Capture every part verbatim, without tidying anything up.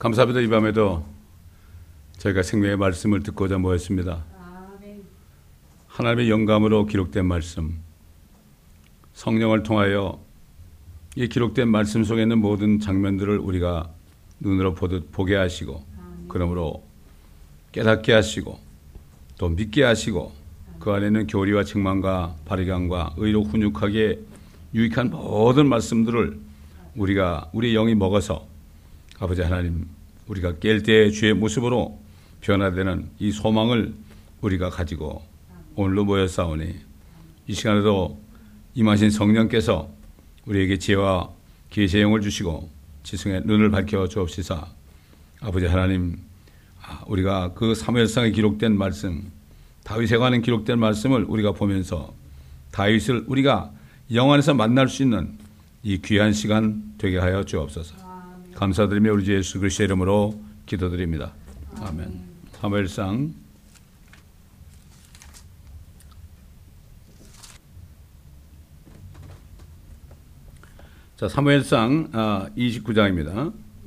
감사합니다. 이 밤에도 저희가 생명의 말씀을 듣고자 모였습니다. 하나님의 영감으로 기록된 말씀, 성령을 통하여 이 기록된 말씀 속에 있는 모든 장면들을 우리가 눈으로 보듯 보게 하시고, 그러므로 깨닫게 하시고 또 믿게 하시고, 그 안에는 교리와 책망과 바리강과 의로 훈육하게 유익한 모든 말씀들을 우리가 우리 영이 먹어서 아버지 하나님, 우리가 깰 때의 주의 모습으로 변화되는 이 소망을 우리가 가지고 오늘로 모였사오니, 이 시간에도 임하신 성령께서 우리에게 지혜와 계시의 영을 주시고 지성의 눈을 밝혀 주옵시사. 아버지 하나님, 우리가 그 사무엘상에 기록된 말씀, 다윗에 관한 기록된 말씀을 우리가 보면서 다윗을 우리가 영안에서 만날 수 있는 이 귀한 시간 되게 하여 주옵소서. 감사드리며 우리 주 예수 그리스도의 이름으로 기도드립니다. 아멘. 사무엘상 자 사무엘상 이십구 장입니다.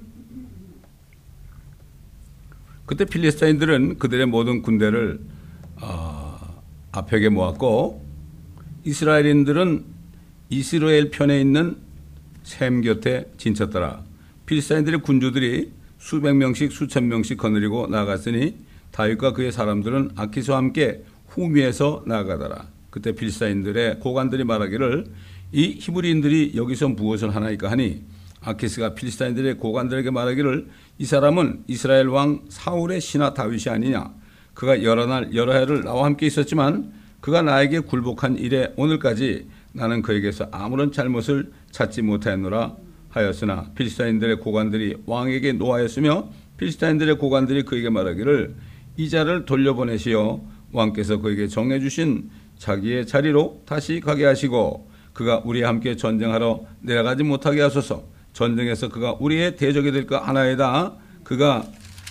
그때 필리스타인들은 그들의 모든 군대를 어, 아펙에 모았고, 이스라엘인들은 이스라엘 편에 있는 셈 곁에 진쳤더라. 필리스타인들의 군주들이 수백 명씩 수천 명씩 거느리고 나아갔으니 다윗과 그의 사람들은 아키스와 함께 후미에서 나아가더라. 그때 필리스타인들의 고관들이 말하기를 이 히브리인들이 여기서 무엇을 하나이까 하니, 아키스가 필리스타인들의 고관들에게 말하기를 이 사람은 이스라엘 왕 사울의 신하 다윗이 아니냐. 그가 여러 날 여러 해를 나와 함께 있었지만 그가 나에게 굴복한 이래 오늘까지 나는 그에게서 아무런 잘못을 찾지 못하였노라 하였으나, 필리스타인들의 고관들이 왕에게 노하였으며 필리스타인들의 고관들이 그에게 말하기를 이 자를 돌려보내시어 왕께서 그에게 정해주신 자기의 자리로 다시 가게 하시고 그가 우리와 함께 전쟁하러 내려가지 못하게 하소서. 전쟁에서 그가 우리의 대적이 될까 하나이다. 그가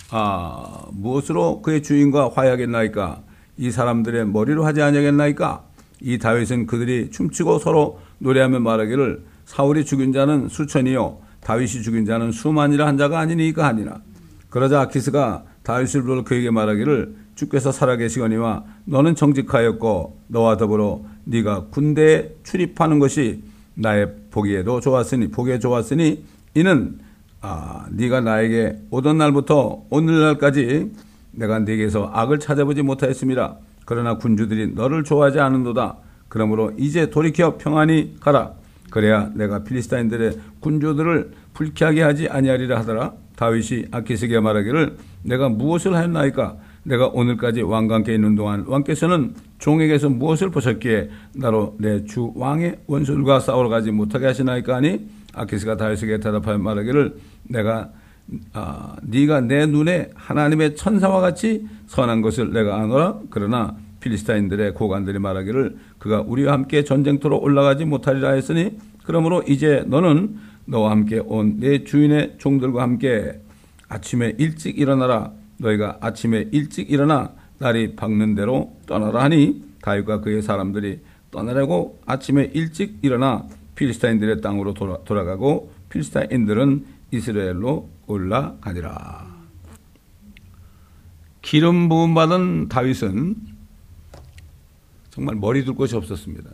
아, 무엇으로 그의 주인과 화해하겠나이까? 이 사람들의 머리로 하지 아니하겠나이까? 이 다윗은 그들이 춤추고 서로 노래하며 말하기를 사울이 죽인 자는 수천이요 다윗이 죽인 자는 수만이라 한 자가 아니니까 하니라. 그러자 아키스가 다윗을 불러 그에게 말하기를 주께서 살아계시거니와 너는 정직하였고 너와 더불어 네가 군대에 출입하는 것이 나의 보기에도 좋았으니 보기에 좋았으니 이는 아, 네가 나에게 오던 날부터 오늘날까지 내가 네게서 악을 찾아보지 못하였습니다. 그러나 군주들이 너를 좋아하지 않는도다. 그러므로 이제 돌이켜 평안히 가라. 그래야 내가 필리스타인들의 군주들을 불쾌하게 하지 아니하리라 하더라. 다윗이 아키스에게 말하기를 내가 무엇을 하였나이까? 내가 오늘까지 왕과 함께 있는 동안 왕께서는 종에게서 무엇을 보셨기에 나로 내 주 왕의 원수들과 싸우러 가지 못하게 하시나이까 하니, 아키스가 다윗에게 대답하여 말하기를 내가 아, 네가 내 눈에 하나님의 천사와 같이 선한 것을 내가 아노라. 그러나 필리스타인들의 고관들이 말하기를 그가 우리와 함께 전쟁터로 올라가지 못하리라 했으니, 그러므로 이제 너는 너와 함께 온 내 주인의 종들과 함께 아침에 일찍 일어나라. 너희가 아침에 일찍 일어나 날이 밝는 대로 떠나라 하니, 다윗과 그의 사람들이 떠나려고 아침에 일찍 일어나 필리스타인들의 땅으로 돌아, 돌아가고 필리스타인들은 이스라엘로 올라가니라. 기름 부음 받은 다윗은 정말 머리 둘 곳이 없었습니다.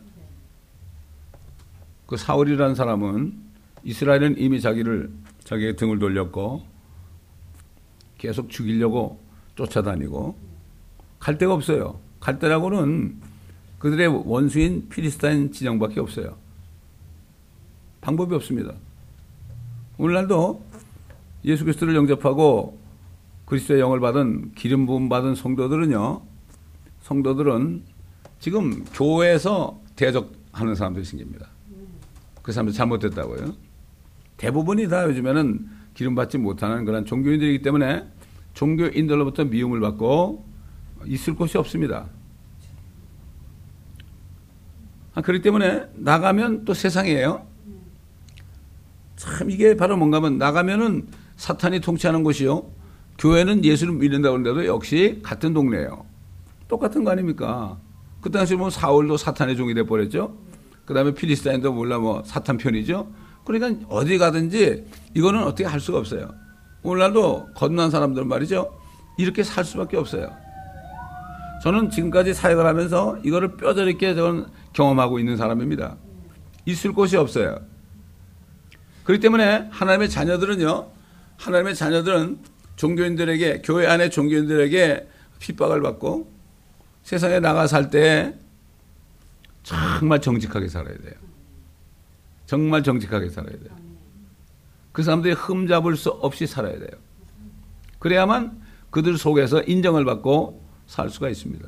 그 사울이라는 사람은 이스라엘은 이미 자기를 자기의 등을 돌렸고 계속 죽이려고 쫓아다니고 갈 데가 없어요. 갈 데라고는 그들의 원수인 필리스타인 진영밖에 없어요. 방법이 없습니다. 오늘날도 예수 그리스도를 영접하고 그리스도의 영을 받은 기름 부음 받은 성도들은요, 성도들은 지금 교회에서 대적하는 사람들이 생깁니다. 그 사람들 잘못됐다고요. 대부분이 다 요즘에는 기름 받지 못하는 그런 종교인들이기 때문에 종교인들로부터 미움을 받고 있을 곳이 없습니다. 아, 그렇기 때문에 나가면 또 세상이에요. 참 이게 바로 뭔가 하면 나가면은 사탄이 통치하는 곳이요, 교회는 예수를 믿는다고 하는데도 역시 같은 동네예요. 똑같은 거 아닙니까? 그 당시 뭐 사울도 사탄의 종이 돼버렸죠. 그 다음에 필리스타인도 몰라 뭐 사탄 편이죠. 그러니까 어디 가든지 이거는 어떻게 할 수가 없어요. 오늘날도 건너한 사람들은 말이죠. 이렇게 살 수밖에 없어요. 저는 지금까지 사역을 하면서 이거를 뼈저리게 저는 경험하고 있는 사람입니다. 있을 곳이 없어요. 그렇기 때문에 하나님의 자녀들은요. 하나님의 자녀들은 종교인들에게, 교회 안의 종교인들에게 핍박을 받고 세상에 나가 살 때 정말 정직하게 살아야 돼요. 정말 정직하게 살아야 돼요. 그 사람들이 흠잡을 수 없이 살아야 돼요. 그래야만 그들 속에서 인정을 받고 살 수가 있습니다.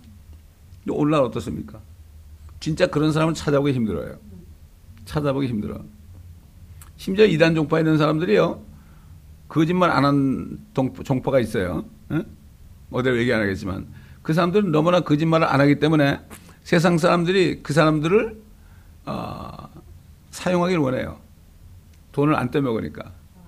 오늘날 어떻습니까? 진짜 그런 사람을 찾아보기 힘들어요. 찾아보기 힘들어. 심지어 이단 종파에 있는 사람들이요. 거짓말 안 한 종파가 있어요. 응? 어디를 얘기 안 하겠지만 그 사람들은 너무나 거짓말을 안 하기 때문에 세상 사람들이 그 사람들을 어, 사용하기를 원해요. 돈을 안 떼먹으니까.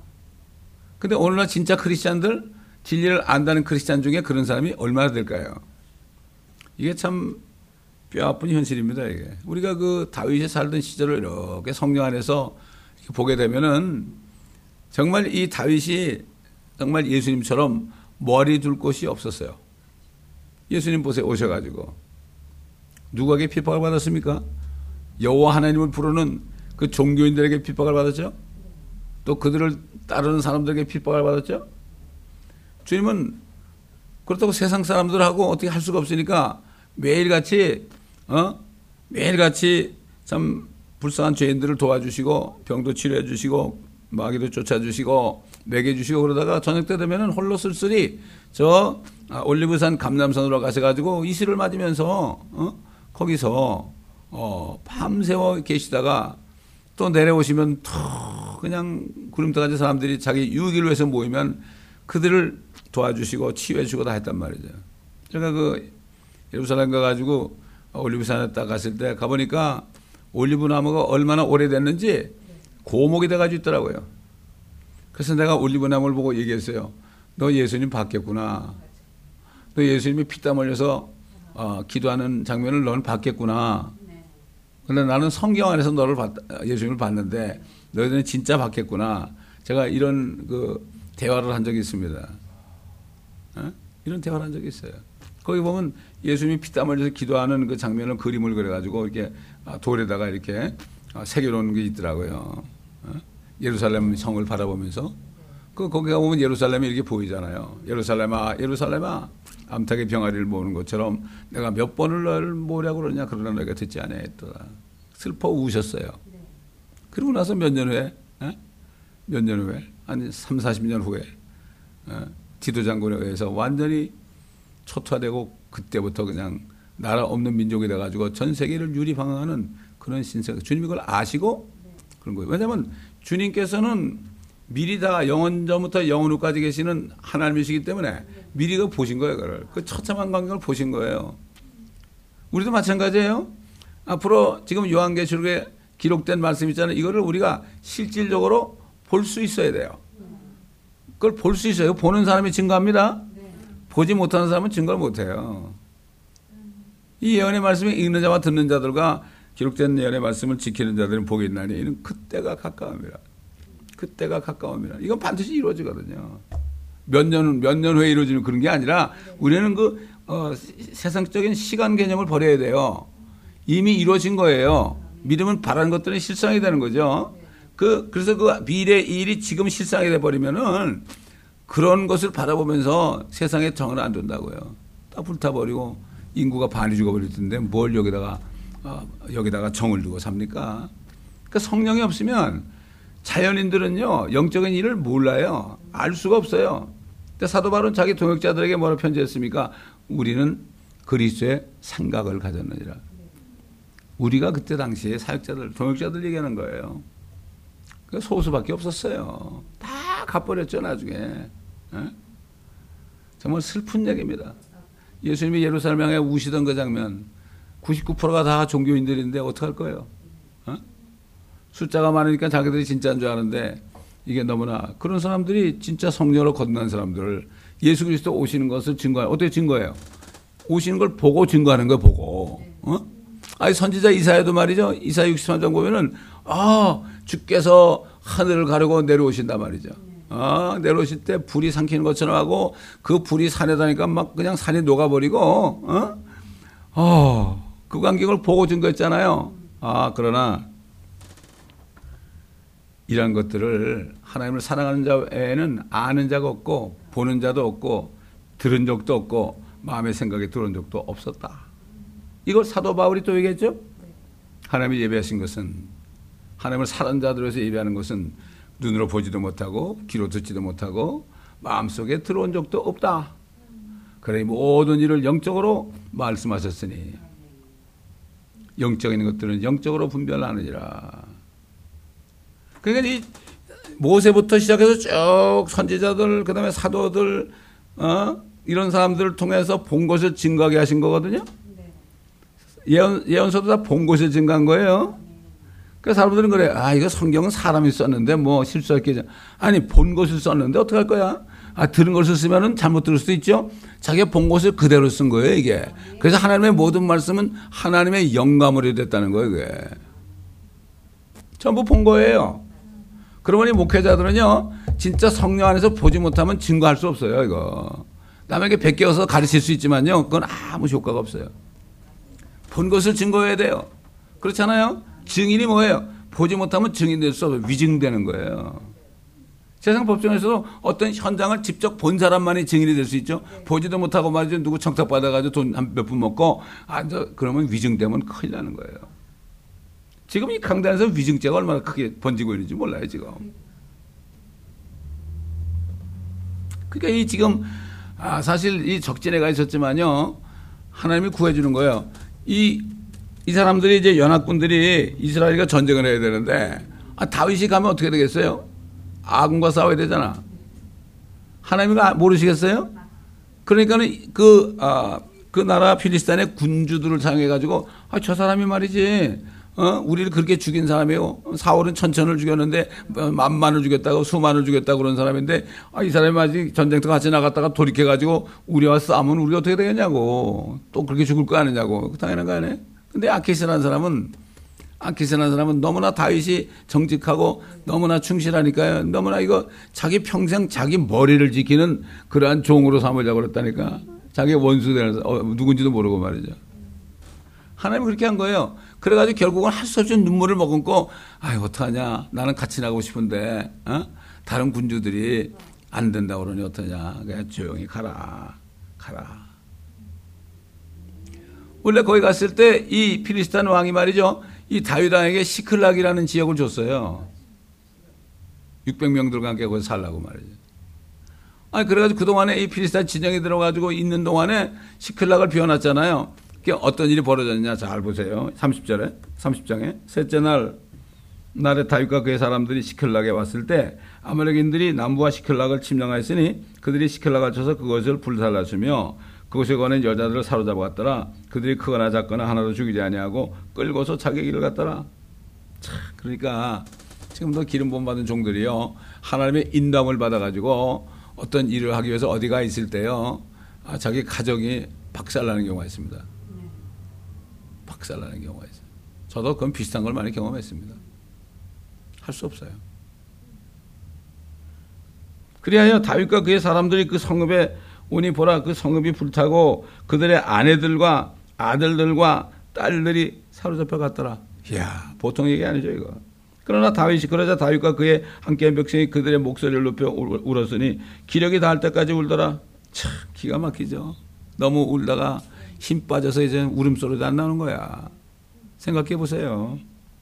근데 오늘날 진짜 크리스찬들, 진리를 안다는 크리스찬 중에 그런 사람이 얼마나 될까요? 이게 참 뼈아픈 현실입니다. 이게 우리가 그 다윗이 살던 시절을 이렇게 성경 안에서 보게 되면은 정말 이 다윗이 정말 예수님처럼 머리 둘 곳이 없었어요. 예수님 보세요. 오셔가지고 누구에게 핍박을 받았습니까? 여호와 하나님을 부르는 그 종교인들에게 핍박을 받았죠. 또 그들을 따르는 사람들에게 핍박을 받았죠. 주님은 그렇다고 세상 사람들하고 어떻게 할 수가 없으니까 매일같이 어? 매일같이 참 불쌍한 죄인들을 도와주시고 병도 치료해 주시고 마귀도 쫓아주시고 먹여주시고 그러다가 저녁 때 되면은 홀로 쓸쓸히 저 올리브산 감람산으로 가셔가지고 이슬을 맞으면서 어? 거기서 어, 밤새워 계시다가 또 내려오시면 더 그냥 구름대가지 사람들이 자기 유익을 위해서 모이면 그들을 도와주시고 치유해주고 다 했단 말이죠. 제가 그 예루살렘 가가지고 올리브산에 딱 갔을 때 가보니까 올리브 나무가 얼마나 오래됐는지 고목이 돼가지고 있더라고요. 그래서 내가 올리브 나무를 보고 얘기했어요. 너 예수님 봤겠구나. 너 예수님이 피땀 흘려서 어, 기도하는 장면을 너는 봤겠구나. 근데 나는 성경 안에서 너를 봤, 예수님을 봤는데 너희들은 진짜 봤겠구나. 제가 이런 그 대화를 한 적이 있습니다. 어? 이런 대화를 한 적이 있어요. 거기 보면 예수님이 피땀 흘려서 기도하는 그 장면을 그림을 그려가지고 이렇게 돌에다가 이렇게 새겨놓은 게 있더라고요. 어? 예루살렘 성을 바라보면서 그 거기 가보면 예루살렘이 이렇게 보이잖아요. 예루살렘아, 예루살렘아, 암탉의 병아리를 모으는 것처럼 내가 몇 번을 널 모으려고 그러냐 그러나 너희가 듣지 않았더라. 슬퍼 우셨어요. 그리고 나서 몇 년 후에, 에? 몇 년 후에, 한 삼, 사십 년 후에 에? 디도 장군에 의해서 완전히 초토화되고 그때부터 그냥 나라 없는 민족이 돼가지고 전 세계를 유리방황하는 그런 신세. 주님이 그걸 아시고 그런 거예요. 왜냐하면 주님께서는 미리 다 영원 전부터 영원 후까지 계시는 하나님이시기 때문에 미리 그 보신 거예요. 그걸. 그 처참한 광경을 보신 거예요. 우리도 마찬가지예요. 앞으로 지금 요한계시록에 기록된 말씀 있잖아요. 이거를 우리가 실질적으로 볼 수 있어야 돼요. 그걸 볼 수 있어요. 보는 사람이 증거합니다. 보지 못하는 사람은 증거를 못해요. 이 예언의 말씀을 읽는 자와 듣는 자들과 기록된 예언의 말씀을 지키는 자들은 복이 있나니 이는 그때가 가까움이라. 그때가 가까움이라. 이건 반드시 이루어지거든요. 몇 년, 몇 년 후에 이루어지는 그런 게 아니라 우리는 그, 어, 세상적인 시간 개념을 버려야 돼요. 이미 이루어진 거예요. 믿으면 바라는 것들은 실상이 되는 거죠. 그, 그래서 그 미래 일이 지금 실상이 돼버리면은 그런 것을 바라보면서 세상에 정을 안 둔다고요. 다 불타버리고 인구가 반이 죽어버릴 텐데 뭘 여기다가, 어, 여기다가 정을 두고 삽니까? 그러니까 성령이 없으면 자연인들은요, 영적인 일을 몰라요. 알 수가 없어요. 근데 사도 바울은 자기 동역자들에게 뭐라 편지했습니까? 우리는 그리스도의 생각을 가졌느니라. 우리가 그때 당시에 사역자들, 동역자들 얘기하는 거예요. 그 소수밖에 없었어요. 다 갚버렸죠, 나중에. 에? 정말 슬픈 얘기입니다. 예수님이 예루살렘 향해 우시던 그 장면, 구십구 퍼센트가 다 종교인들인데 어떡할 거예요? 어? 숫자가 많으니까 자기들이 진짜인 줄 아는데 이게 너무나 그런 사람들이 진짜 성령으로 거듭난 사람들을 예수 그리스도 오시는 것을 증거해요. 어떻게 증거해요? 오시는 걸 보고 증거하는 거 보고. 어? 아니 선지자 이사야도 말이죠. 이사야 육십삼 장 보면은 아 주께서 하늘을 가르고 내려오신단 말이죠. 어? 어, 내려오실 때 불이 삼키는 것처럼 하고 그 불이 산에 닿으니까 막 그냥 산이 녹아버리고 어? 어, 그 광경을 보고 준 거였잖아요. 아, 그러나 이런 것들을 하나님을 사랑하는 자 외에는 아는 자가 없고 보는 자도 없고 들은 적도 없고 마음의 생각에 들어온 적도 없었다. 이걸 사도 바울이 또 얘기했죠. 하나님이 예배하신 것은 하나님을 사랑하는 자들에서 예배하는 것은 눈으로 보지도 못하고 귀로 듣지도 못하고 마음속에 들어온 적도 없다. 그래 모든 일을 영적으로 말씀하셨으니 영적인 것들은 영적으로 분별하느니라. 그러니까 이 모세부터 시작해서 쭉 선지자들 그다음에 사도들 어? 이런 사람들을 통해서 본 것을 증거하게 하신 거거든요. 예언, 예언서도 다 본 것을 증거한 거예요. 그래서 사람들은 그래. 아, 이거 성경은 사람이 썼는데 뭐 실수했겠죠. 아니, 본 것을 썼는데 어떡할 거야? 아, 들은 것을 쓰면은 잘못 들을 수도 있죠. 자기가 본 것을 그대로 쓴 거예요, 이게. 그래서 하나님의 모든 말씀은 하나님의 영감으로 됐다는 거예요, 이게. 전부 본 거예요. 그러면 이 목회자들은요, 진짜 성령 안에서 보지 못하면 증거할 수 없어요, 이거. 남에게 베껴서 가르칠 수 있지만요, 그건 아무 효과가 없어요. 본 것을 증거해야 돼요. 그렇잖아요? 증인이 뭐예요? 보지 못하면 증인될 수 없어요. 위증되는 거예요. 세상 법정에서도 어떤 현장을 직접 본 사람만이 증인이 될 수 있죠. 보지도 못하고 말이죠. 누구 청탁받아가지고 돈 한 몇 푼 먹고, 아, 저, 그러면 위증되면 큰일 나는 거예요. 지금 이 강단에서 위증죄가 얼마나 크게 번지고 있는지 몰라요, 지금. 그러니까 이 지금, 아, 사실 이 적진애가 있었지만요, 하나님이 구해주는 거예요. 이, 이 사람들이 이제 연합군들이 이스라엘과 전쟁을 해야 되는데, 아, 다윗이 가면 어떻게 되겠어요? 아군과 싸워야 되잖아. 하나님이 모르시겠어요? 그러니까는 그, 아, 그 나라 필리스탄의 군주들을 사용해가지고, 아, 저 사람이 말이지, 어, 우리를 그렇게 죽인 사람이에요. 사울은 천천을 죽였는데, 만만을 죽였다고, 수만을 죽였다고 그런 사람인데, 아, 이 사람이 아직 전쟁터 같이 나갔다가 돌이켜가지고, 우리와 싸우면 우리가 어떻게 되겠냐고. 또 그렇게 죽을 거 아니냐고. 당연한 거 아니에요? 근데 아키스라는 사람은, 아키스라는 사람은 너무나 다윗이 정직하고 너무나 충실하니까요. 너무나 이거 자기 평생 자기 머리를 지키는 그러한 종으로 삼으려고 그랬다니까. 자기 원수되는, 어, 누군지도 모르고 말이죠. 하나님이 그렇게 한 거예요. 그래가지고 결국은 할 수 없이 눈물을 머금고, 아이, 어떡하냐. 나는 같이 나가고 싶은데, 어? 다른 군주들이 안 된다고 그러니 어떠냐. 그냥 조용히 가라. 가라. 원래 거기 갔을 때 이 필리스탄 왕이 말이죠. 이 다윗 왕에게 시클락이라는 지역을 줬어요. 육백 명들과 함께 거기서 살라고 말이죠. 아니, 그래가지고 그동안에 이 필리스탄 진영에 들어가지고 있는 동안에 시클락을 비워놨잖아요. 어떤 일이 벌어졌냐. 잘 보세요. 삼십 절에, 삼십 장에. 셋째 날, 날에 다윗과 그의 사람들이 시클락에 왔을 때 아말렉인들이 남부와 시클락을 침략하였으니 그들이 시클락을 쳐서 그것을 불살랐으며 그곳에 관한 여자들을 사로잡아갔더라. 그들이 크거나 작거나 하나도 죽이지 아니하고 끌고서 자기 길을 갔더라. 참, 그러니까 지금도 기름 부음 받은 종들이요. 하나님의 인도함을 받아가지고 어떤 일을 하기 위해서 어디가 있을 때요. 아, 자기 가정이 박살나는 경우가 있습니다. 박살나는 경우가 있어요. 저도 그건 비슷한 걸 많이 경험했습니다. 할 수 없어요. 그리하여 다윗과 그의 사람들이 그 성읍에 오니 보라, 그 성읍이 불타고 그들의 아내들과 아들들과 딸들이 사로잡혀 갔더라. 이야, 보통 얘기 아니죠, 이거. 그러나 다윗이, 그러자 다윗과 그의 함께한 백성이 그들의 목소리를 높여 울었으니 기력이 닿을 때까지 울더라. 참, 기가 막히죠. 너무 울다가 힘 빠져서 이제 울음소리도 안 나오는 거야. 생각해 보세요.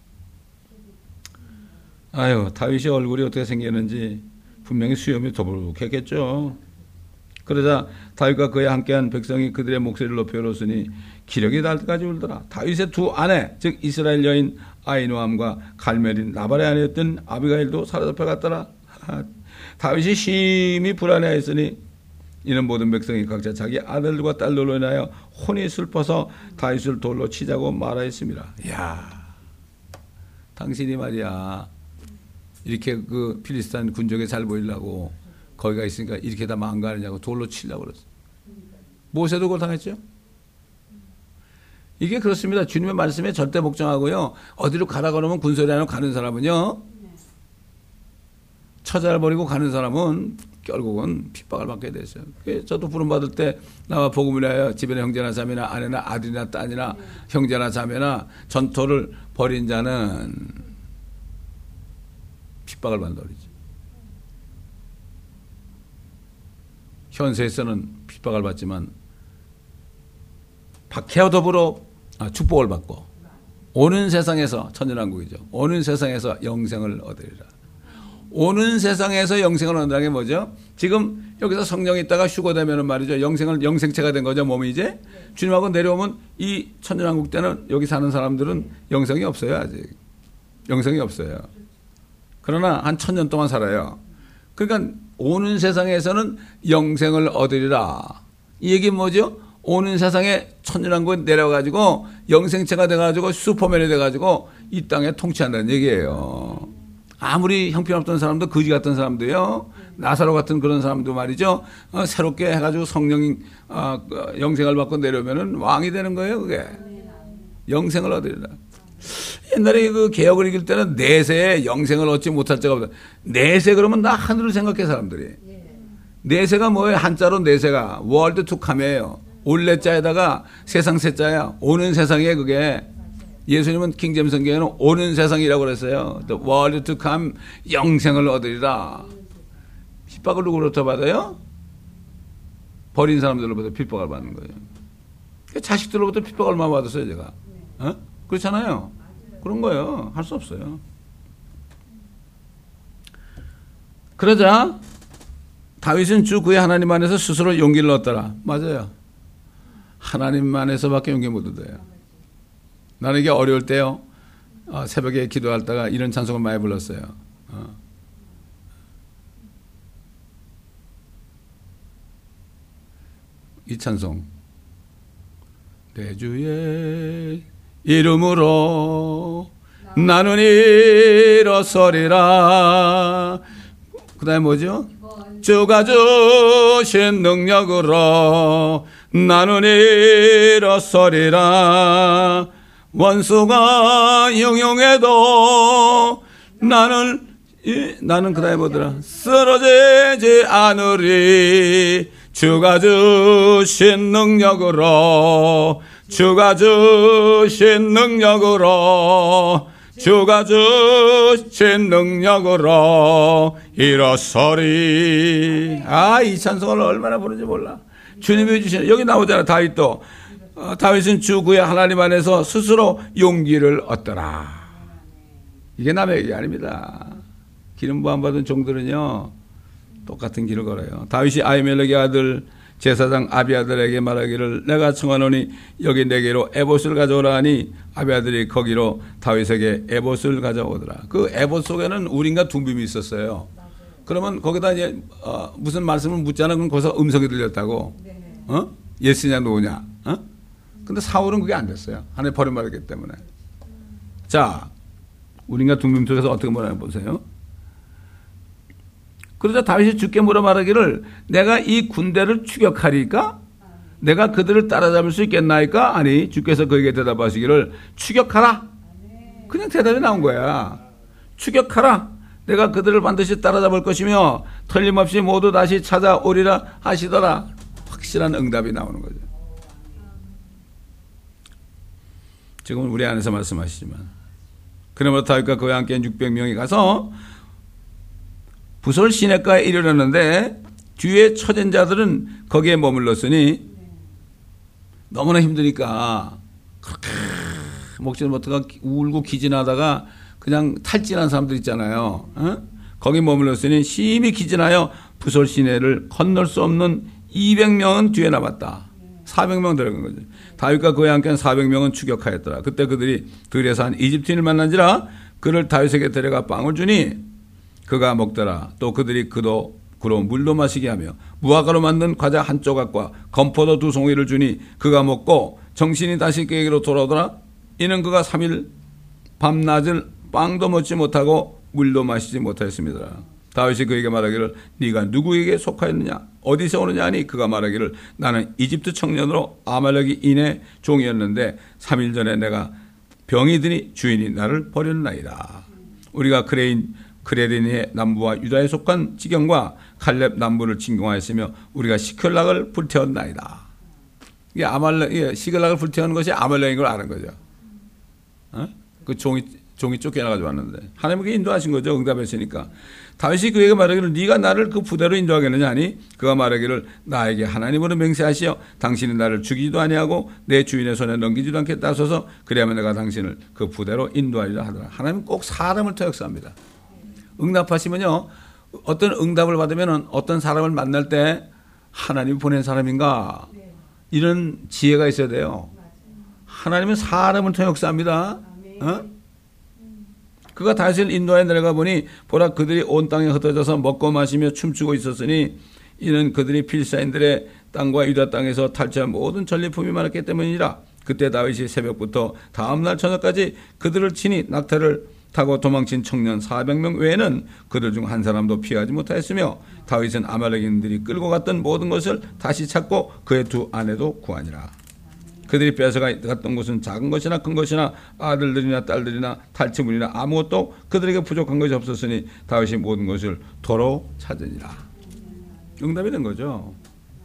아유, 다윗의 얼굴이 어떻게 생겼는지 분명히 수염이 더부룩했겠죠. 그러자 다윗과 그의 함께한 백성이 그들의 목소리를 높여 울었으니 기력이 닿을 때까지 울더라. 다윗의 두 아내, 즉 이스라엘 여인 아히노암과 갈멜인 나발의 아내였던 아비가일도 사로잡혀 갔더라. 다윗이 심히 불안해했으니 이는 모든 백성이 각자 자기 아들들과 딸들로 인하여 혼이 슬퍼서 다윗을 돌로 치자고 말하였습니다. 이야, 당신이 말이야 이렇게 그 필리스탄 군족에 잘 보이려고 거기가 있으니까 이렇게 다 망한 거 아니냐고 돌로 치려고 그랬어. 모세도 그걸 당했죠. 이게 그렇습니다. 주님의 말씀에 절대 복종하고요. 어디로 가라 그러면 군소리 하러 가는 사람은요. 처자를 버리고 가는 사람은 결국은 핍박을 받게 됐어요. 저도 부름받을 때 나와 복음을 위하여 집에 형제나 자매나 아내나 아들이나 딸이나 형제나 자매나 전토를 벌인 자는 핍박을 받는다 그러죠. 현세에서는 핍박을 받지만 박해와 더불어 축복을 받고 오는 세상에서 천년왕국이죠. 오는 세상에서 영생을 얻으리라. 오는 세상에서 영생을 얻는다는 게 뭐죠? 지금 여기서 성령이 있다가 휴거되면은 말이죠. 영생을 영생체가 된 거죠. 몸이 이제 주님하고 내려오면 이 천년왕국 때는 여기 사는 사람들은 영생이 없어요. 아직 영생이 없어요. 그러나 한 천년 동안 살아요. 그러니까 오는 세상에서는 영생을 얻으리라. 이 얘기는 뭐죠? 오는 세상에 천년왕국에 내려가지고 영생체가 돼가지고 슈퍼맨이 돼가지고 이 땅에 통치한다는 얘기예요. 아무리 형편없던 사람도 거지 같은 사람도요. 나사로 같은 그런 사람도 말이죠. 어, 새롭게 해가지고 성령 어, 영생을 받고 내려오면은 왕이 되는 거예요. 그게 영생을 얻으리라. 옛날에 그 개혁을 읽을 때는 내세에 영생을 얻지 못할 자가 없다. 내세 그러면 나 하늘을 생각해 사람들이. 내세가 뭐예요? 한자로 내세가 월드 투 캄이에요. 올레자에다가 세상 세자야. 오는 세상에 그게. 예수님은 킹제임 성경에는 오는 세상이라고 그랬어요. The world to come, 영생을 얻으리라. 핍박을 누구로부터 받아요? 버린 사람들로부터 핍박을 받는 거예요. 자식들로부터 핍박을 얼마나 받았어요, 제가? 어? 그렇잖아요. 그런 거예요. 할 수 없어요. 그러자 다윗은 주 그의 하나님 안에서 스스로 용기를 얻더라. 맞아요. 하나님 안에서밖에 용기 못 얻어요. 나는 이게 어려울 때요. 어, 새벽에 기도할 때가 이런 찬송을 많이 불렀어요. 어. 이 찬송. 내 주의 이름으로 나는 일어서리라. 그 다음에 뭐죠? 주가 주신 능력으로 나는 일어서리라. 원수가 형용해도 나는 이, 나는 그다음에 뭐더라? 쓰러지지 않으리. 주가 주신 능력으로 주가 주신 능력으로 주가 주신 능력으로 일어서리. 아, 이 찬송을 얼마나 부르는지 몰라. 주님이 주시는 여기 나오잖아. 다윗도 어, 다윗은 주 그의 하나님 안에서 스스로 용기를 얻더라. 이게 남의 얘기 아닙니다. 기름 부음 받은 종들은요 똑같은 길을 걸어요. 다윗이 아히멜렉의 아들 제사장 아비아들에게 말하기를 내가 청하노니 여기 내게로 에봇을 가져오라 하니 아비아들이 거기로 다윗에게 에봇을 가져오더라. 그 에봇 속에는 우림과 둠빔이 있었어요. 그러면 거기다 이제 어, 무슨 말씀을 묻자는 건 거기서 음성이 들렸다고. 어? 예스냐 노냐. 어? 근데 사울은 그게 안 됐어요. 하나님 버림받았기 때문에. 자, 우리가 둠빔 속에서 어떻게 말하나 보세요. 그러자 다윗이 주께 물어 말하기를 내가 이 군대를 추격하리까? 내가 그들을 따라잡을 수 있겠나이까? 아니, 주께서 그에게 대답하시기를 추격하라. 그냥 대답이 나온 거야. 추격하라. 내가 그들을 반드시 따라잡을 것이며 틀림없이 모두 다시 찾아오리라 하시더라. 확실한 응답이 나오는 거죠. 지금은 우리 안에서 말씀하시지만 그러므로 다윗과 그와 함께 육백 명이 가서 부솔 시내가에 이르렀는데 뒤에 처진 자들은 거기에 머물렀으니 너무나 힘드니까 그렇게 목소리 못하가 울고 기진하다가 그냥 탈진한 사람들 있잖아요. 어? 거기 머물렀으니 심히 기진하여 부솔 시내를 건널 수 없는 이백 명은 뒤에 남았다. 사백 명 들어간 거죠. 다윗과 그와 함께 사백 명은 추격하였더라. 그때 그들이 들에서 한 이집트인을 만난지라 그를 다윗에게 데려가 빵을 주니 그가 먹더라. 또 그들이 그도 그로 물도 마시게 하며 무화과로 만든 과자 한 조각과 건포도 두 송이를 주니 그가 먹고 정신이 다시 그에게로 돌아오더라. 이는 그가 삼 일 밤낮을 빵도 먹지 못하고 물도 마시지 못하였습니다. 다윗이 그에게 말하기를 네가 누구에게 속하였느냐 어디서 오느냐 하니 그가 말하기를 나는 이집트 청년으로 아말렉이 인의 종이었는데 삼 일 전에 내가 병이 드니 주인이 나를 버렸나이다. 우리가 그레인 크레린의 남부와 유다에 속한 지경과 칼렙 남부를 진경하였으며 우리가 시클락을 불태웠나이다. 이게 아말렉, 이게 시클락을 불태우는 것이 아말렉인 걸 아는 거죠. 어? 그 종이 종이 쫓겨나가지고 왔는데 하나님이 그렇게 인도하신 거죠. 응답했으니까. 다윗이 그에게 말하기를 네가 나를 그 부대로 인도하겠느냐 하니 그가 말하기를 나에게 하나님으로 맹세하시어 당신이 나를 죽이지도 아니하고 내 주인의 손에 넘기지도 않겠다 하소서 그리하면 내가 당신을 그 부대로 인도하리라 하더라. 하나님은 꼭 사람을 통해 역사합니다. 응답하시면요. 어떤 응답을 받으면 어떤 사람을 만날 때 하나님이 보낸 사람인가 이런 지혜가 있어야 돼요. 하나님은 사람을 통해 역사합니다. 어? 그가 다윗을 인도하여 내려가 보니 보라 그들이 온 땅에 흩어져서 먹고 마시며 춤추고 있었으니 이는 그들이 필사인들의 땅과 유다 땅에서 탈취한 모든 전리품이 많았기 때문이라. 그때 다윗이 새벽부터 다음날 저녁까지 그들을 치니 낙타를 타고 도망친 청년 사백 명 외에는 그들 중 한 사람도 피하지 못하였으며 다윗은 아말렉인들이 끌고 갔던 모든 것을 다시 찾고 그의 두 아내도 구하니라. 그들이 뺏어갔던 것은 작은 것이나 큰 것이나 아들들이나 딸들이나 탈취물이나 아무것도 그들에게 부족한 것이 없었으니 다윗이 모든 것을 도로 찾으니라. 응답이 된 거죠.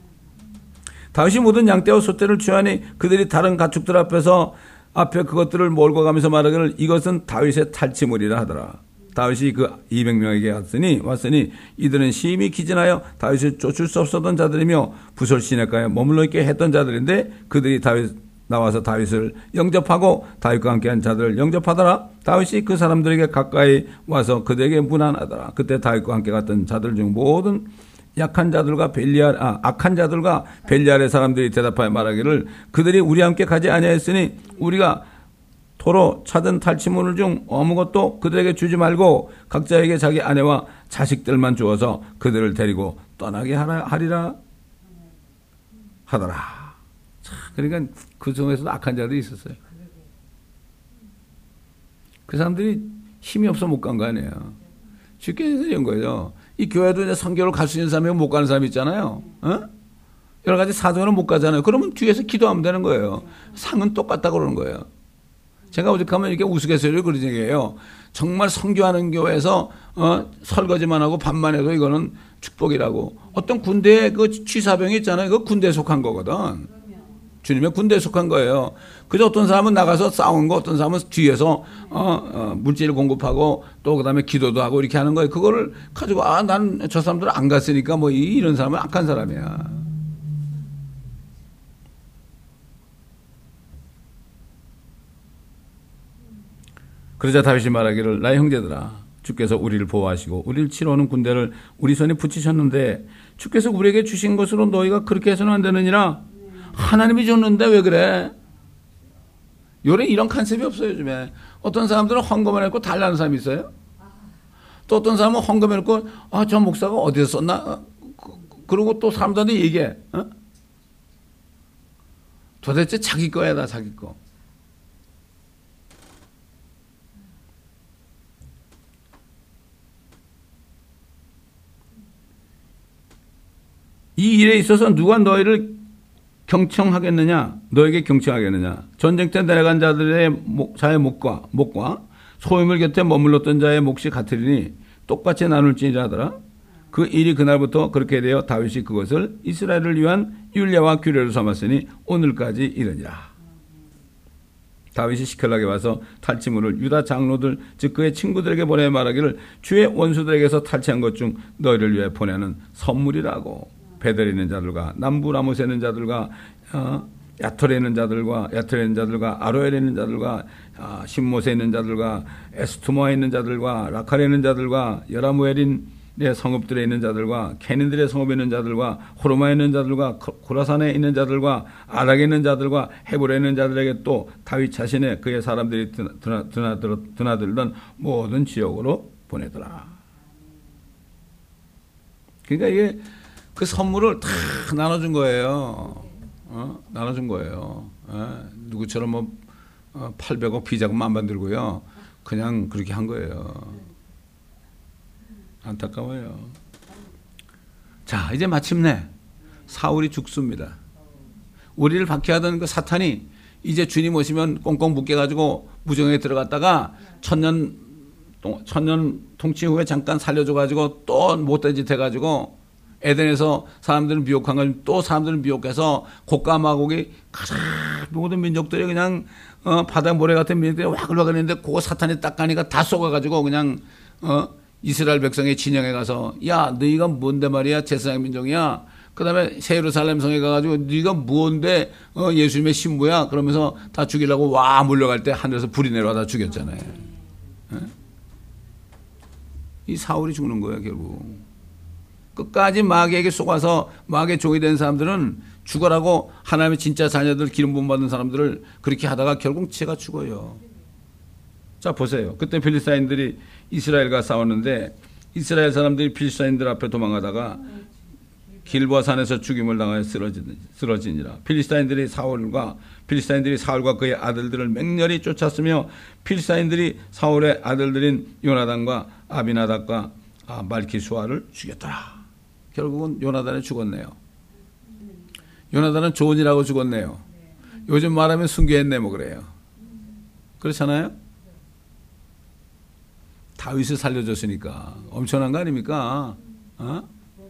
다윗이 모든 양떼와 소떼를 취하니 그들이 다른 가축들 앞에서 앞에 그것들을 몰고 가면서 말하기를 이것은 다윗의 탈취물이라 하더라. 다윗이 그 이백 명에게 왔으니 왔으니 이들은 심히 기진하여 다윗을 쫓을 수 없었던 자들이며 부솔 시내가에 머물러 있게 했던 자들인데 그들이 다윗 나와서 다윗을 영접하고 다윗과 함께한 자들을 영접하더라. 다윗이 그 사람들에게 가까이 와서 그들에게 문안하더라. 그때 다윗과 함께 갔던 자들 중 모든 약한 자들과 벨리알 아 악한 자들과 벨리알의 사람들이 대답하여 말하기를 그들이 우리와 함께 가지 아니하였으니 우리가 도로 찾은 탈취물 중 아무것도 그들에게 주지 말고 각자에게 자기 아내와 자식들만 주어서 그들을 데리고 떠나게 하리라 하더라. 그러니까 그 중에서도 악한 자들이 있었어요. 그 사람들이 힘이 없어 못 간 거 아니에요. 쉽게 해서 이런 거예요. 이 교회도 이제 선교를 갈 수 있는 사람이 못 가는 사람이 있잖아요. 어? 여러 가지 사정으로 못 가잖아요. 그러면 뒤에서 기도하면 되는 거예요. 상은 똑같다고 그러는 거예요. 제가 오죽하면 이렇게 우스갯소리를 그런 얘기예요. 정말 선교하는 교회에서 어, 설거지만 하고 밥만 해도 이거는 축복이라고. 어떤 군대에 그 취사병이 있잖아요. 그 군대에 속한 거거든. 주님의 군대에 속한 거예요. 그래서 어떤 사람은 나가서 싸우는 거, 어떤 사람은 뒤에서 어, 어, 물질을 공급하고 또 그다음에 기도도 하고 이렇게 하는 거예요. 그거를 가지고 아, 난 저 사람들 안 갔으니까 뭐 이런 사람은 악한 사람이야. 그러자 다윗이 말하기를 나의 형제들아 주께서 우리를 보호하시고 우리를 치러 오는 군대를 우리 손에 붙이셨는데 주께서 우리에게 주신 것으로 너희가 그렇게 해서는 안 되느니라. 하나님이 줬는데 왜 그래? 요래 이런 컨셉이 없어요 요즘에. 어떤 사람들은 헌금해놓고 달라는 사람이 있어요. 또 어떤 사람은 헌금해놓고 아, 저 목사가 어디서 썼나? 그러고 또 사람들한테 얘기해. 어? 도대체 자기 거야 다 자기 거. 이 일에 있어서 누가 너희를 경청하겠느냐? 너에게 경청하겠느냐? 전쟁 때 내려간 자들의 목, 자의 목과 목과 소유물 곁에 머물렀던 자의 몫이 같으리니 똑같이 나눌지니라 하더라. 그 일이 그날부터 그렇게 되어 다윗이 그것을 이스라엘을 위한 율례와 규례로 삼았으니 오늘까지 이르니라. 다윗이 시클락에 와서 탈취물을 유다 장로들 즉 그의 친구들에게 보내 말하기를 주의 원수들에게서 탈취한 것 중 너희를 위해 보내는 선물이라고. 베델에 있는 자들과 남부 라모스에 있는 자들과 어, 야톨에 있는 자들과 야톨에 있는 자들과 아로엘에 있는 자들과 어, 신못에 있는 자들과 에스투모에 있는 자들과 라칼에 있는 자들과 여라무엘인의 성읍들에 있는 자들과 케닌들의 성읍에 있는 자들과 호르마에 있는 자들과 고라산에 있는 자들과 아락에 있는 자들과 헤브론에 있는 자들에게 또 다윗 자신의 그의 사람들이 드나, 드나, 드나, 드나들던 모든 지역으로 보내더라. 그러니까 이게 그 선물을 다 나눠준 거예요. 어? 나눠준 거예요. 어? 누구처럼 뭐 어, 팔백억 비자금 안 만들고요. 그냥 그렇게 한 거예요. 안타까워요. 자, 이제 마침내 사울이 죽습니다. 우리를 박해하던 그 사탄이 이제 주님 오시면 꽁꽁 묶여가지고 무정에 들어갔다가 천년 천년 통치 후에 잠깐 살려줘가지고 또 못된 짓 해가지고 에덴에서 사람들은 미혹한 걸 또 사람들은 미혹해서 곡가마곡이 가장 모든 민족들이 그냥 어, 바다 모래 같은 민족들이 와글와글 했는데 그거 사탄이 딱 가니까 다 쏘가가지고 그냥 어, 이스라엘 백성의 진영에 가서 야 너희가 뭔데 말이야 제사장 민족이야. 그 다음에 새 예루살렘 성에 가가지고 네가 뭔데 어, 예수님의 신부야 그러면서 다 죽이려고 와 물러갈 때 하늘에서 불이 내려와 다 죽였잖아요. 예? 이 사울이 죽는 거예요 결국. 끝까지 마귀에게 속아서 마귀의 종이 된 사람들은 죽어라고 하나님의 진짜 자녀들 기름 부음 받은 사람들을 그렇게 하다가 결국 제가 죽어요. 자 보세요. 그때 필리스타인들이 이스라엘과 싸웠는데 이스라엘 사람들이 필리스타인들 앞에 도망가다가 길보아 산에서 죽임을 당하여 쓰러지니라. 필리스타인들이 사울과 필리스타인들이 사울과 그의 아들들을 맹렬히 쫓았으며 필리스타인들이 사울의 아들들인 요나단과 아비나답과 아, 말키수아를 죽였더라. 결국은 요나단이 죽었네요. 요나단은 조언이라고 죽었네요. 요즘 말하면 순교했네 뭐 그래요. 그렇잖아요? 다윗을 살려줬으니까 엄청난 거 아닙니까? 어?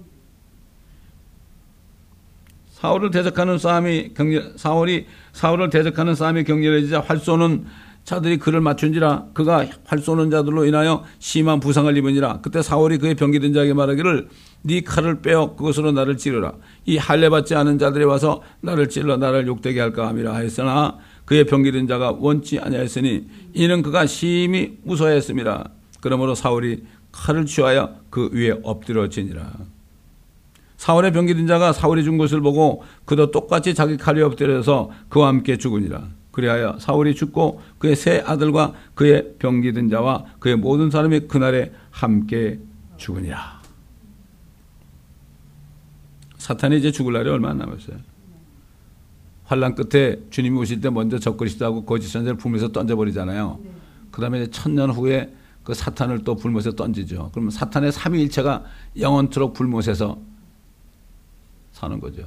사울을 대적하는 싸움이 격렬, 사울이 사울을 대적하는 싸움이 격렬해지자 활 쏘는 자들이 그를 맞춘지라 그가 활 쏘는 자들로 인하여 심한 부상을 입으니라. 그때 사울이 그의 병기든 자에게 말하기를 네 칼을 빼어 그것으로 나를 찌르라. 이 할례 받지 않은 자들이 와서 나를 찔러 나를 욕되게 할까 함이라 하였으나 그의 병기든 자가 원치 아니하였으니 이는 그가 심히 무서워했습니다. 그러므로 사울이 칼을 취하여 그 위에 엎드려지니라. 사울의 병기든 자가 사울이 준 것을 보고 그도 똑같이 자기 칼에 엎드려서 그와 함께 죽으니라. 그리하여 사울이 죽고 그의 세 아들과 그의 병기든 자와 그의 모든 사람이 그날에 함께 죽으니라. 사탄이 이제 죽을 날이 얼마 안 남았어요. 환난 끝에 주님이 오실 때 먼저 적그리스도하고 거짓 선지자를 불못에서 던져버리잖아요. 그 다음에 천년 후에 그 사탄을 또 불못에 던지죠. 그러면 사탄의 삼위일체가 영원토록 불못에서 사는 거죠.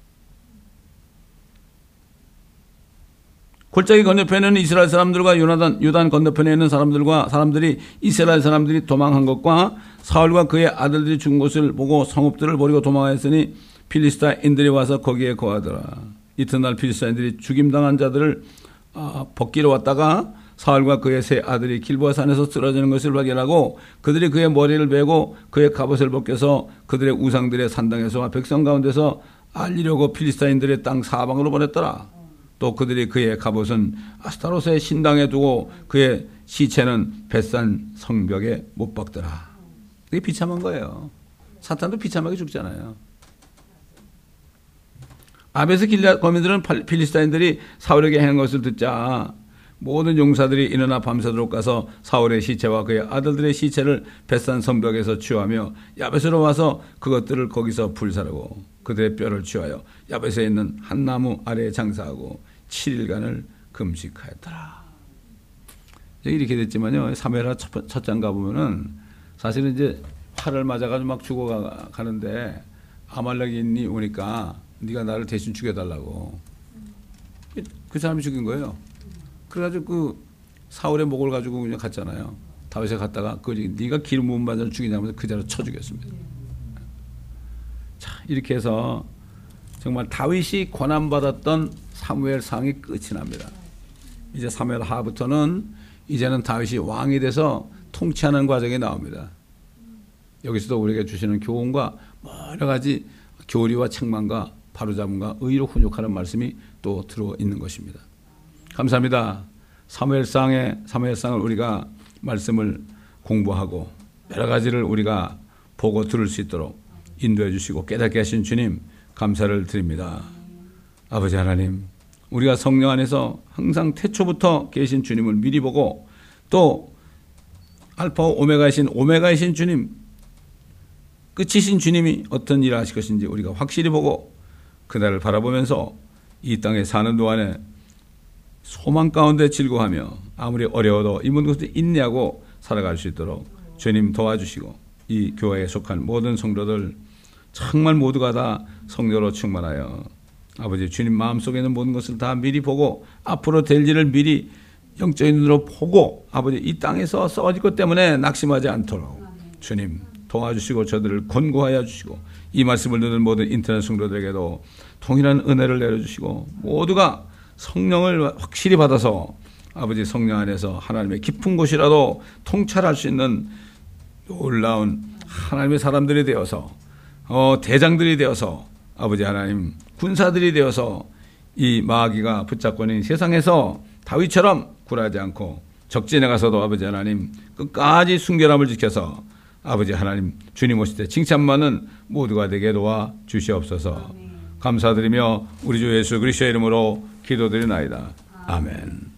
골짜기 건너편에는 이스라엘 사람들과 요나단, 요단 건너편에 있는 사람들과 사람들이 이스라엘 사람들이 도망한 것과 사울과 그의 아들들이 죽은 것을 보고 성읍들을 버리고 도망하였으니 필리스타인들이 와서 거기에 거하더라. 이튿날 필리스타인들이 죽임당한 자들을 벗기러 왔다가 사울과 그의 세 아들이 길보아 산에서 쓰러지는 것을 발견하고 그들이 그의 머리를 베고 그의 갑옷을 벗겨서 그들의 우상들의 산당에서와 백성 가운데서 알리려고 필리스타인들의 땅 사방으로 보냈더라. 또 그들이 그의 갑옷은 아스타로스의 신당에 두고 그의 시체는 벳산 성벽에 못 박더라. 이게 비참한 거예요. 사탄도 비참하게 죽잖아요. 아베스 길앗 거민들은 필리스타인들이 사울에게 행한 것을 듣자 모든 용사들이 일어나 밤새도록 가서 사울의 시체와 그의 아들들의 시체를 벳산 성벽에서 취하며 야벳으로 와서 그것들을 거기서 불사르고 그들의 뼈를 취하여 야벳에 있는 한 나무 아래에 장사하고 칠 일간을 금식하였더라. 이렇게 됐지만요. 사무엘하 첫 장 가보면은 사실은 이제 활을 맞아가지고 막 죽어가는데 아말렉인이 오니까 네가 나를 대신 죽여달라고. 그 사람이 죽인 거예요. 그래가지고 그 사울의 목을 가지고 그냥 갔잖아요. 다윗에 갔다가 그 네가 기름 부은 자를 죽이냐면서 그 자로 쳐 죽였습니다. 자 이렇게 해서 정말 다윗이 권한받았던 사무엘상이 끝이 납니다. 이제 사무엘하부터는 이제는 다윗이 왕이 돼서 통치하는 과정이 나옵니다. 여기서도 우리에게 주시는 교훈과 여러 가지 교리와 책망과 바로잡음과 의로 훈육하는 말씀이 또 들어있는 것입니다. 감사합니다. 사무엘상의 사무엘상을 우리가 말씀을 공부하고 여러 가지를 우리가 보고 들을 수 있도록 인도해 주시고 깨닫게 하신 주님 감사를 드립니다. 아버지 하나님, 우리가 성령 안에서 항상 태초부터 계신 주님을 미리 보고 또 알파 오메가이신 오메가이신 주님, 끝이신 주님이 어떤 일을 하실 것인지 우리가 확실히 보고 그날을 바라보면서 이 땅에 사는 동안에 소망 가운데 즐거워하며 아무리 어려워도 이 모든 것을 인내하고 살아갈 수 있도록 주님 도와주시고 이 교회에 속한 모든 성도들 정말 모두가 다 성령으로 충만하여 아버지 주님 마음속에 있는 모든 것을 다 미리 보고 앞으로 될 일을 미리 영적인 눈으로 보고 아버지 이 땅에서 썩어질 것 때문에 낙심하지 않도록 주님 도와주시고 저들을 권고하여 주시고 이 말씀을 듣는 모든 인터넷 성도들에게도 동일한 은혜를 내려주시고 모두가 성령을 확실히 받아서 아버지 성령 안에서 하나님의 깊은 곳이라도 통찰할 수 있는 놀라운 하나님의 사람들이 되어서 어, 대장들이 되어서 아버지 하나님 군사들이 되어서 이 마귀가 붙잡고 있는 세상에서 다윗처럼 굴하지 않고 적진에 가서도 아버지 하나님 끝까지 순결함을 지켜서 아버지 하나님 주님 오실 때 칭찬받는 모두가 되게 도와 주시옵소서. 감사드리며 우리 주 예수 그리스도의 이름으로 기도드리나이다. 아멘.